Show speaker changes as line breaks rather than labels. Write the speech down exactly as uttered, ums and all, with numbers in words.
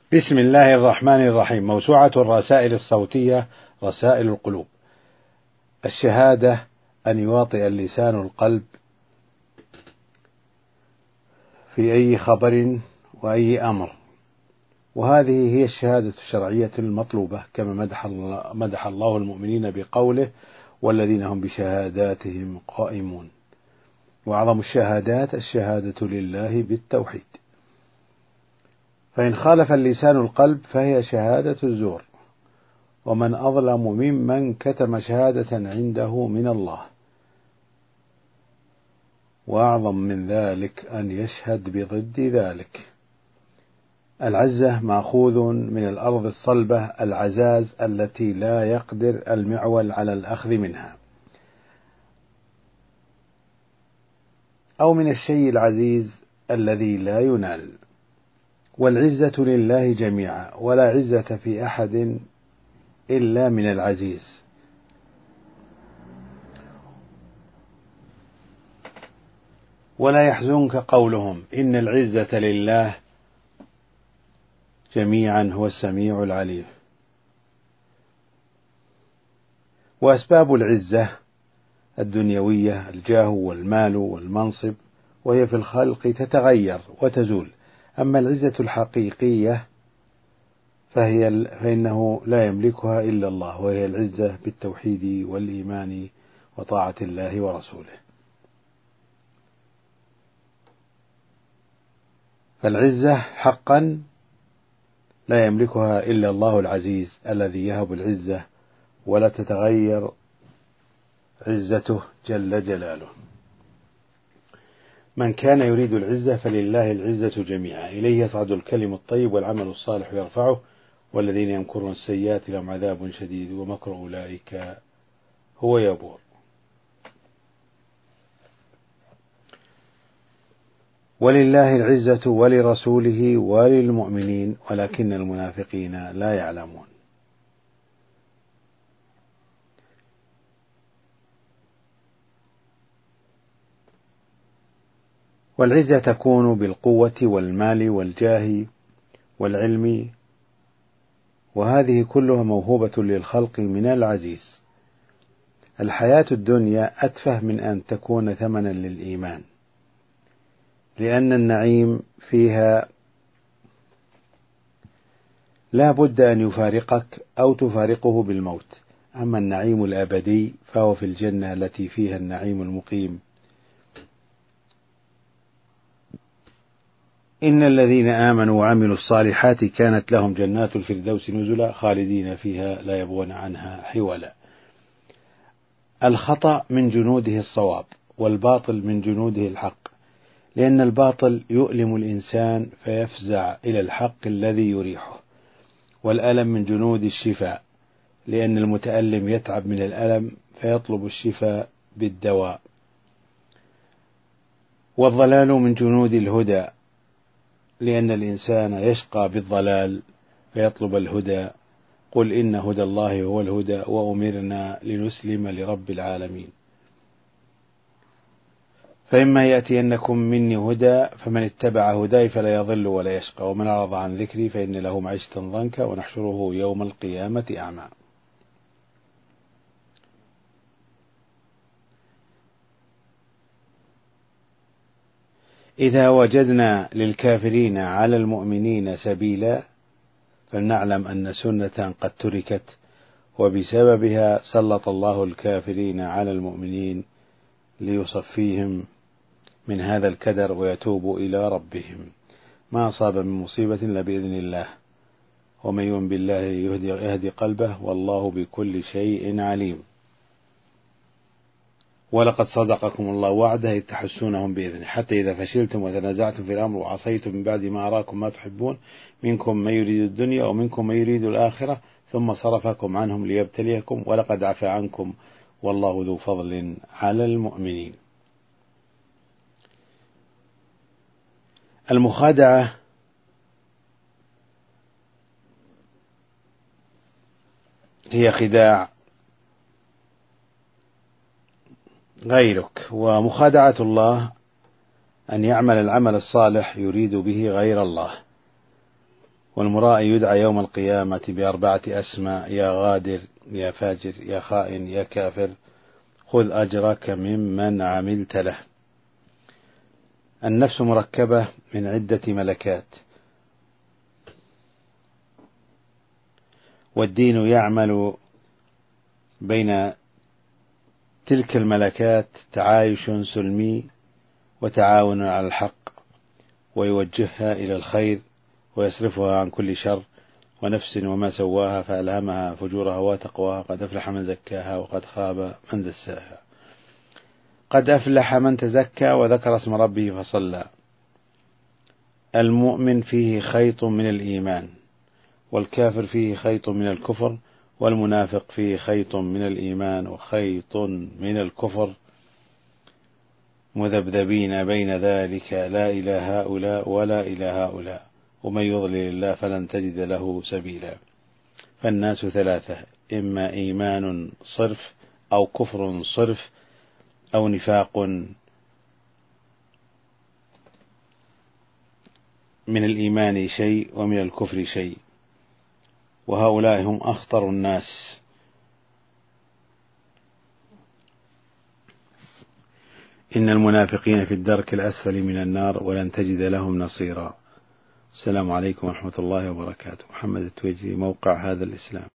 بسم الله الرحمن الرحيم. موسوعة الرسائل الصوتية رسائل القلوب. الشهادة أن يواطئ اللسان القلب في أي خبر وأي أمر، وهذه هي الشهادة الشرعية المطلوبة، كما مدح الله, مدح الله المؤمنين بقوله: والذين هم بشهاداتهم قائمون. وأعظم الشهادات الشهادة لله بالتوحيد، فإن خالف اللسان القلب فهي شهادة الزور، ومن أظلم ممن كتم شهادة عنده من الله. وأعظم من ذلك أن يشهد بضد ذلك. العزة مأخوذ من الأرض الصلبة العزاز التي لا يقدر المعول على الأخذ منها، أو من الشيء العزيز الذي لا ينال. والعزة لله جميعا، ولا عزة في أحد إلا من العزيز. ولا يحزنك قولهم إن العزة لله جميعا هو السميع العليم. وأسباب العزة الدنيوية الجاه والمال والمنصب، وهي في الخلق تتغير وتزول. أما العزة الحقيقية فهي فإنه لا يملكها إلا الله، وهي العزة بالتوحيد والإيمان وطاعة الله ورسوله. فالعزة حقا لا يملكها إلا الله العزيز الذي يهب العزة ولا تتغير عزته جل جلاله. من كان يريد العزة فلله العزة جميعا، إليه يصعد الكلم الطيب والعمل الصالح يرفعه، والذين يمكرون السيئات لهم عذاب شديد ومكر أولئك هو يبور. ولله العزة ولرسوله وللمؤمنين ولكن المنافقين لا يعلمون. والعزة تكون بالقوة والمال والجاه والعلم، وهذه كلها موهوبة للخلق من العزيز. الحياة الدنيا أتفه من أن تكون ثمنا للإيمان، لأن النعيم فيها لا بد أن يفارقك أو تفارقه بالموت. أما النعيم الأبدي فهو في الجنة التي فيها النعيم المقيم. إن الذين آمنوا وعملوا الصالحات كانت لهم جنات الفردوس نزلا خالدين فيها لا يبغون عنها حولا. الخطأ من جنوده الصواب، والباطل من جنوده الحق، لأن الباطل يؤلم الإنسان فيفزع إلى الحق الذي يريحه. والألم من جنود الشفاء، لأن المتألم يتعب من الألم فيطلب الشفاء بالدواء. والضلال من جنود الهدى، لأن الإنسان يشقى بالضلال فيطلب الهدى. قل إن هدى الله هو الهدى وأمرنا لنسلم لرب العالمين. فإما يأتينكم مني هدى فمن اتبع هداي فلا يضل ولا يشقى، ومن أعرض عن ذكري فإن له معيشة ضنكا ونحشره يوم القيامة أعمى. إذا وجدنا للكافرين على المؤمنين سبيلا فلنعلم أن سنة قد تركت، وبسببها سلط الله الكافرين على المؤمنين ليصفيهم من هذا الكدر ويتوبوا إلى ربهم. ما أصاب من مصيبة إلا بإذن الله، ومن يؤمن بالله يهدي, يهدي قلبه، والله بكل شيء عليم. ولقد صدقكم الله وعده إذ تحسونهم بإذنه حتى إذا فشلتم وتنازعتم في الأمر وعصيتم من بعد ما أراكم ما تحبون منكم من يريد الدنيا ومنكم من يريد الآخرة ثم صرفكم عنهم ليبتليكم ولقد عفا عنكم والله ذو فضل على المؤمنين. المخادعة هي خداع غيرك، ومخادعة الله أن يعمل العمل الصالح يريد به غير الله، والمرائي يدعى يوم القيامة بأربعة أسماء: يا غادر، يا فاجر، يا خائن، يا كافر، خذ أجرك ممن عملت له. النفس مركبة من عدة ملكات، والدين يعمل بين تلك الملكات تعايش سلمي وتعاون على الحق، ويوجهها إلى الخير ويصرفها عن كل شر. ونفس وما سواها فألهمها فجورها وتقواها، قد أفلح من زكاها وقد خاب من دساها. قد أفلح من تزكى وذكر اسم ربه فصلى. المؤمن فيه خيط من الإيمان، والكافر فيه خيط من الكفر، والمنافق فيه خيط من الإيمان وخيط من الكفر، مذبذبين بين ذلك لا إلى هؤلاء ولا إلى هؤلاء، ومن يضلل الله فلن تجد له سبيلا. فالناس ثلاثة: إما إيمان صرف، أو كفر صرف، أو نفاق من الإيمان شيء ومن الكفر شيء، وهؤلاء هم أخطر الناس. إن المنافقين في الدرك الأسفل من النار ولن تجد لهم نصيرا. السلام عليكم ورحمة الله وبركاته. محمد التويجري، موقع هذا الإسلام.